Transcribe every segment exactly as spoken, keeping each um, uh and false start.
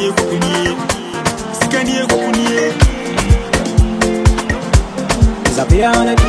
Sikanie kukunie, sikanie kukunie. Zabia on it.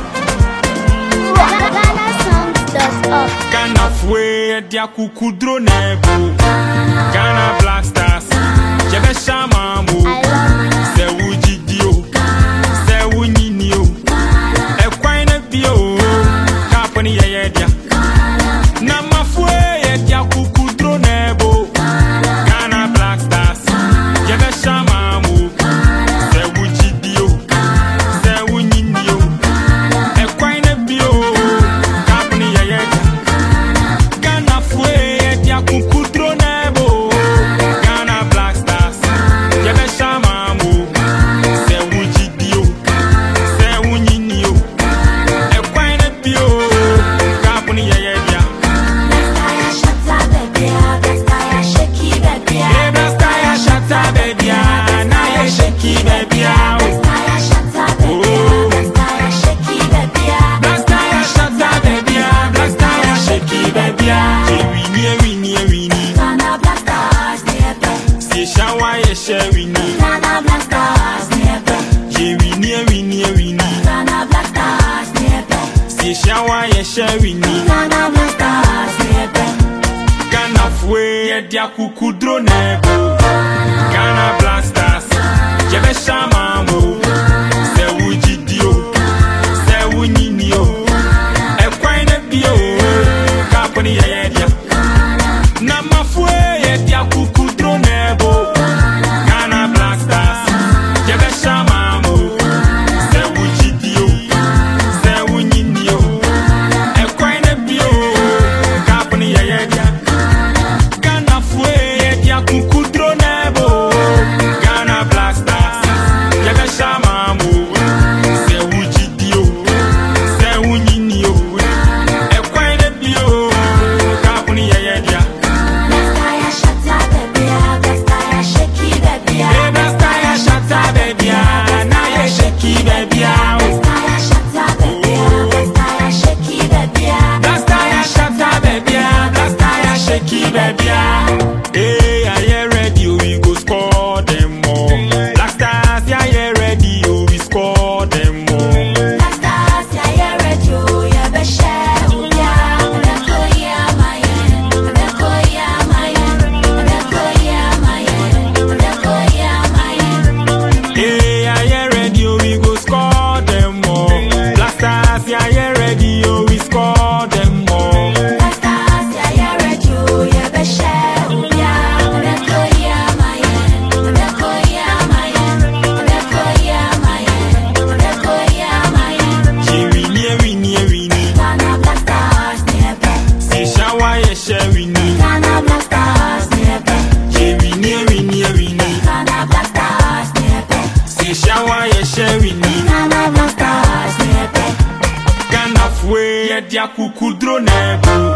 Ghana songs dot org. Ghana fwe dia kukudro nebu. Ghana Black Stars, jebe shamamu. I love you. Se wujidio, se wunyinio. E kwaine bio, kapani ye ye dia. Na mafwe ye dia kukudro nebu. Ghana Black Stars, jebe shamamu. Se wujidio, se wunyinio. E kwaine bio, kapani ye ye dia. Ghana fwe ye dia kukudro nebu. Ghana Black Stars, jebe shamamu. Se wujidio, se wunyinio. E kwaine bio, kapani ye ye dia. Hey, Blasta ya shata baby, ah, na ye shaky baby, ah. Blasta ya shata baby, ah, Blasta ya shaky baby, ah. Je wini, wini, wini. Si shawa ye she wini. Je wini, wini, wini. Si shawa ye she wini. Ghana fwe ye dia kukudro nebo. Ghana Black Stars, jebe shamamu. Se wujidio, se wunyinio. E kwaine bio, kapani ye ye dia. Na mafwe ye dia kukudro nebo. Ghana Black Stars, jebe shamamu. Se wujidio, se wunyinio. E kwaine bio, kapani ye ye dia. Ghana fwe ye dia kukudro nebo. Ghana Black Stars, jebe shamamu. Se wujidio, se wunyinio. E kwaine bio, kapani ye ye dia. Hey, Blasta ya shata baby, ah, na ye shaky baby, ah. Blasta ya shata baby, ah, Blasta ya shaky baby, ah. Hey, are you ready? We go score them more. Black Stars, yeah, you ready? We score them more. Hey, are you ready? We go score them more. Black Stars, yeah, you ready? We score them more. She wini, wini, wini. Si shawa ye she wini. She wini, wini, wini. Si shawa ye she wini. Ghana fwe ye dia kukudro nebo.